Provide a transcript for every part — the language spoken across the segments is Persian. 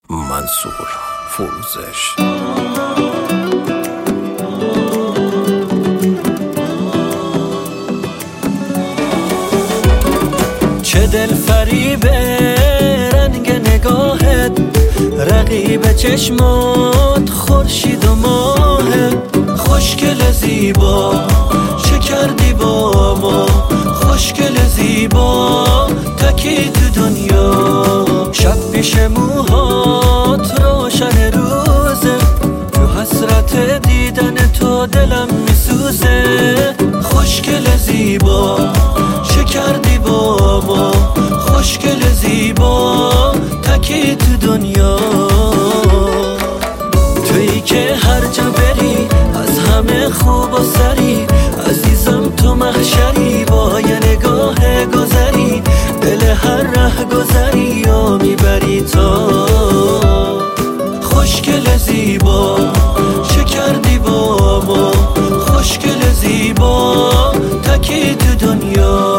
منصور فروزش. چه دل فریبه رنگ نگاهت، رقیب چشمات خورشید و ماه. خوشگل زیبا چه کردی با ما، خوشگل زیبا تکی تو دنیا. شب پیش موهات روشن روزه، تو حسرت دیدن تو دلم میسوزه. خوشگل زیبا چه کردی با ما، خوشگل زیبا تکی تو دنیا. تویی که هر جا بری از همه خوب و سری، عزیزم تو محشری با یه نگاه گذری. دل هر ره گذری یا میبری تا. خوشگل زیبا چه کردی با ما، خوشگل زیبا تکی تو دنیا.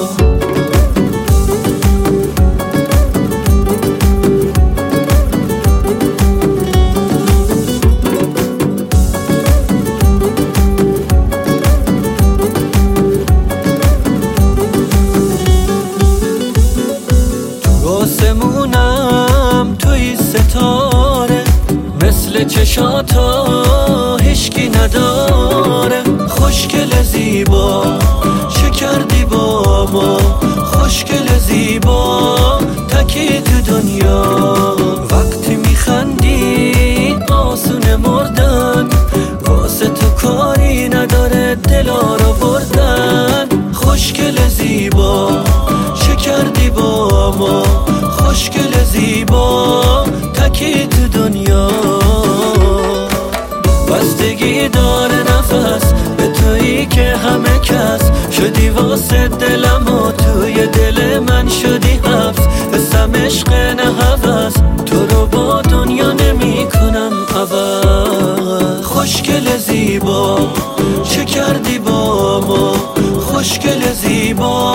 آسمونم توی ستاره، مثل چشاتا هیچکی نداره. خوشگل زیبا چه کردی با ما، خوشگل زیبا تکی تو دنیا. وقتی میخندی آسون مردن، واسه تو کاری نداره دلا رو بردن. خوشگل زیبا چه کردی با ما، خوشگل زیبا تکی تو دنیا. بستگی داره نفس به تویی که همه کس شدی واسه دلم و توی دل من شدی حبس. حسم عشق نه هوس، تو رو با دنیا نمی کنم عوض. خوشگل زیبا چه کردی با ما، خوشگل زیبا